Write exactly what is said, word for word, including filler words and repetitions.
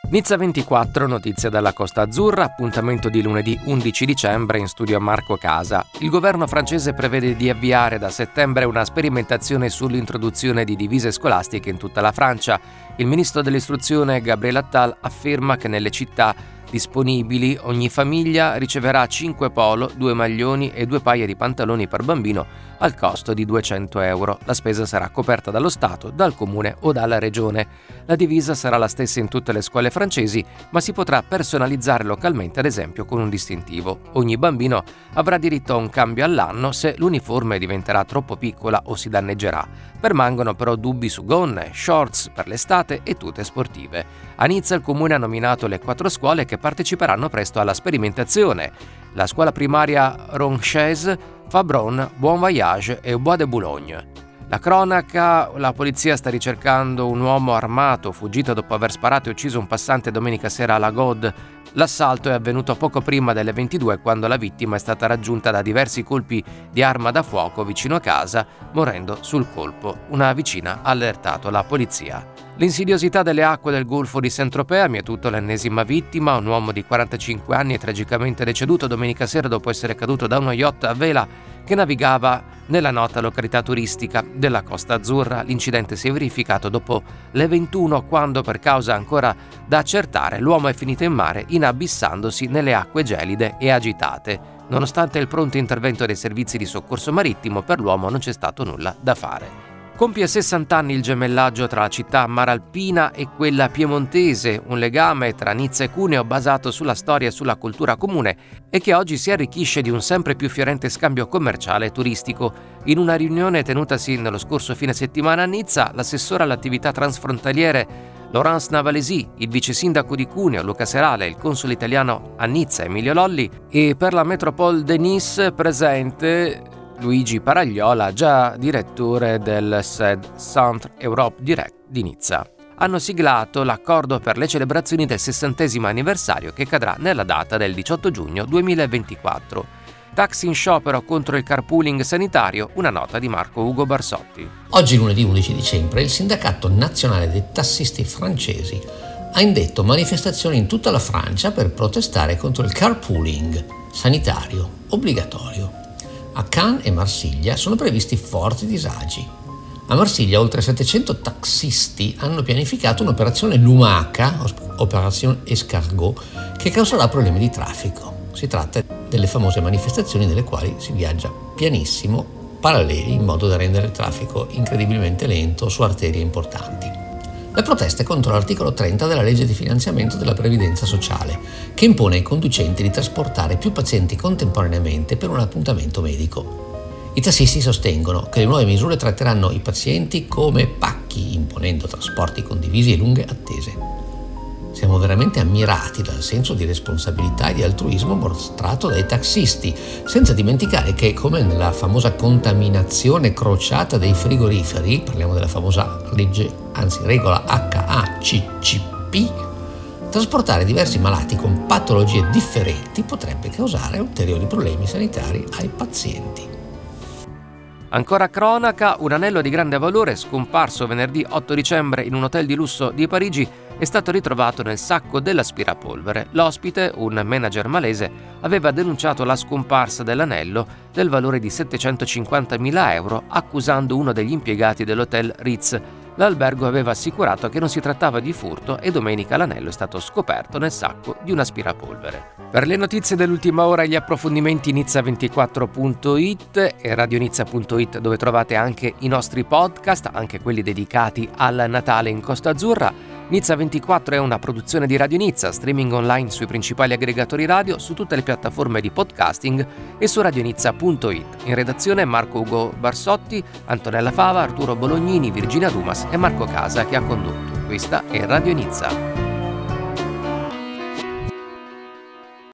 Nizza ventiquattro, notizie dalla Costa Azzurra, appuntamento di lunedì undici dicembre in studio Marco Casa. Il governo francese prevede di avviare da settembre una sperimentazione sull'introduzione di divise scolastiche in tutta la Francia. Il ministro dell'istruzione Gabriel Attal afferma che nelle città disponibili ogni famiglia riceverà cinque polo, due maglioni e due paia di pantaloni per bambino al costo di duecento euro. La spesa sarà coperta dallo Stato, dal comune o dalla regione. La divisa sarà la stessa in tutte le scuole francesi, ma si potrà personalizzare localmente, ad esempio con un distintivo. Ogni bambino avrà diritto a un cambio all'anno se l'uniforme diventerà troppo piccola o si danneggerà. Permangono però dubbi su gonne, shorts per l'estate e tute sportive. A Nizza il comune ha nominato le quattro scuole che parteciperanno presto alla sperimentazione. La scuola primaria Ronchese, Fabron, Bon Voyage e Bois de Boulogne. La cronaca: la polizia sta ricercando un uomo armato fuggito dopo aver sparato e ucciso un passante domenica sera alla Gaude. L'assalto è avvenuto poco prima delle ventidue, quando la vittima è stata raggiunta da diversi colpi di arma da fuoco vicino a casa, morendo sul colpo. Una vicina ha allertato la polizia. L'insidiosità delle acque del Golfo di Saint-Tropez ha mietuto l'ennesima vittima. Un uomo di quarantacinque anni è tragicamente deceduto domenica sera dopo essere caduto da uno yacht a vela che navigava nella nota località turistica della Costa Azzurra. L'incidente si è verificato dopo le ventuno, quando, per causa ancora da accertare, l'uomo è finito in mare inabissandosi nelle acque gelide e agitate. Nonostante il pronto intervento dei servizi di soccorso marittimo, per l'uomo non c'è stato nulla da fare. Compie sessanta anni il gemellaggio tra la città maralpina e quella piemontese, un legame tra Nizza e Cuneo basato sulla storia e sulla cultura comune e che oggi si arricchisce di un sempre più fiorente scambio commerciale e turistico. In una riunione tenutasi nello scorso fine settimana a Nizza, l'assessore alle attività transfrontaliere Laurence Navalesi, il vice sindaco di Cuneo Luca Serale, il console italiano a Nizza Emilio Lolli e per la Métropole de Nice presente Luigi Paragliola, già direttore del S E D Centre Europe Direct di Nizza. Hanno siglato l'accordo per le celebrazioni del sessantesimo anniversario che cadrà nella data del diciotto giugno duemilaventiquattro. Taxi in sciopero contro il carpooling sanitario, una nota di Marco Ugo Barsotti. Oggi lunedì undici dicembre il Sindacato Nazionale dei Tassisti Francesi ha indetto manifestazioni in tutta la Francia per protestare contro il carpooling sanitario obbligatorio. A Cannes e Marsiglia sono previsti forti disagi. A Marsiglia oltre settecento taxisti hanno pianificato un'operazione lumaca, Opération Escargot, che causerà problemi di traffico. Si tratta delle famose manifestazioni nelle quali si viaggia pianissimo, paralleli, in modo da rendere il traffico incredibilmente lento su arterie importanti. Le proteste contro l'articolo trenta della legge di finanziamento della previdenza sociale, che impone ai conducenti di trasportare più pazienti contemporaneamente per un appuntamento medico. I tassisti sostengono che le nuove misure tratteranno i pazienti come pacchi, imponendo trasporti condivisi e lunghe attese. Siamo veramente ammirati dal senso di responsabilità e di altruismo mostrato dai taxisti, senza dimenticare che, come nella famosa contaminazione crociata dei frigoriferi, parliamo della famosa legge, anzi regola H A C C P, trasportare diversi malati con patologie differenti potrebbe causare ulteriori problemi sanitari ai pazienti. Ancora cronaca: un anello di grande valore scomparso venerdì otto dicembre in un hotel di lusso di Parigi è stato ritrovato nel sacco dell'aspirapolvere. L'ospite, un manager malese, aveva denunciato la scomparsa dell'anello del valore di settecentocinquantamila euro, accusando uno degli impiegati dell'hotel Ritz. L'albergo aveva assicurato che non si trattava di furto e domenica l'anello è stato scoperto nel sacco di un aspirapolvere. Per le notizie dell'ultima ora e gli approfondimenti nizza ventiquattro punto it e radionizza punto it, dove trovate anche i nostri podcast, anche quelli dedicati al Natale in Costa Azzurra. Nizza ventiquattro è una produzione di Radio Nizza, streaming online sui principali aggregatori radio, su tutte le piattaforme di podcasting e su radionizza punto it. In redazione Marco Ugo Barsotti, Antonella Fava, Arturo Bolognini, Virginia Dumas e Marco Casa, che ha condotto. Questa è Radio Nizza.